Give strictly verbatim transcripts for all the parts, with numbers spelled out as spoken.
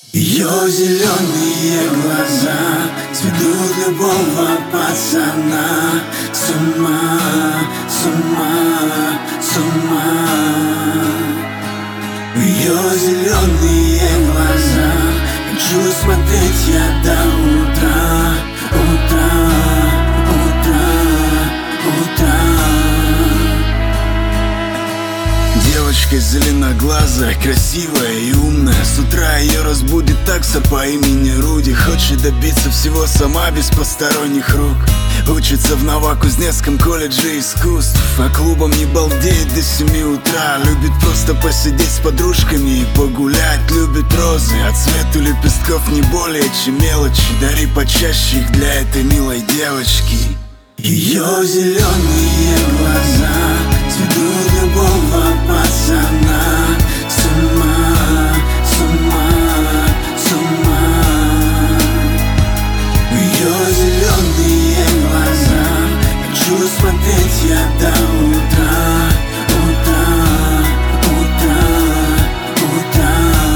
Ее зеленые глаза сведут любого пацана с ума, с ума, с ума. В ее зеленые глаза хочу смотреть я до утра, утра, утра, утра. Девочка зеленоглазая, красивая и умная. С утра ее разбудит такса по имени Руди. Хочет добиться всего сама, без посторонних рук. Учится в Новокузнецком колледже искусств, а клубом не балдеет до семи утра. Любит просто посидеть с подружками и погулять. Любит розы, а цвету лепестков не более чем мелочи. Дари почаще их для этой милой девочки. Ее зеленые глаза сведут любого пацана с ума, с ума, с ума. В ее зеленые глаза хочу смотреть я до утра, утра, утра, утра.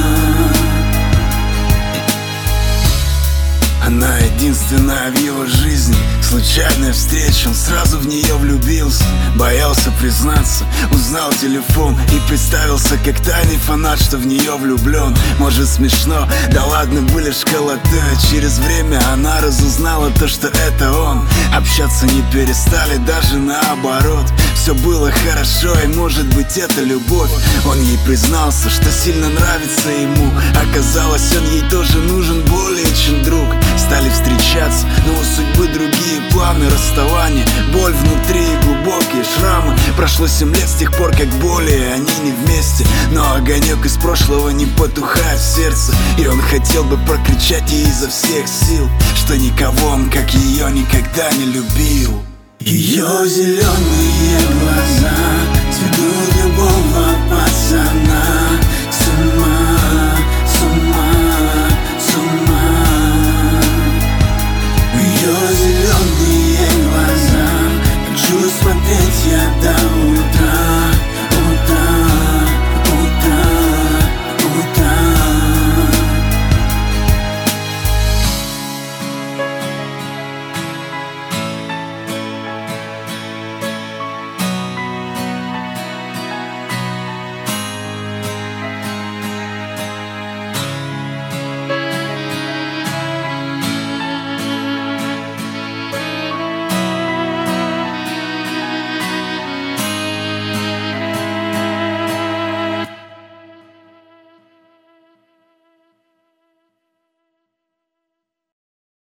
Она единственная в его жизни. Случайная встреча, он сразу в нее влюбился. Боялся признаться, узнал телефон и представился как тайный фанат, что в нее влюблен. Может смешно, да ладно, были школоты. Через время она разузнала то, что это он. Общаться не перестали, даже наоборот. Все было хорошо, и может быть это любовь. Он ей признался, что сильно нравится ему. Оказалось, он ей тоже нужен более чем друг. Стали встречаться, но у судьбы другие планы. Расставание, боль внутри и глубокие шрамы. Прошло семь лет с тех пор, как более они не вместе. Но огонек из прошлого не потухает в сердце. И он хотел бы прокричать ей изо всех сил, что никого он, как ее, никогда не любил. Ее зеленые глаза сведут любого пацана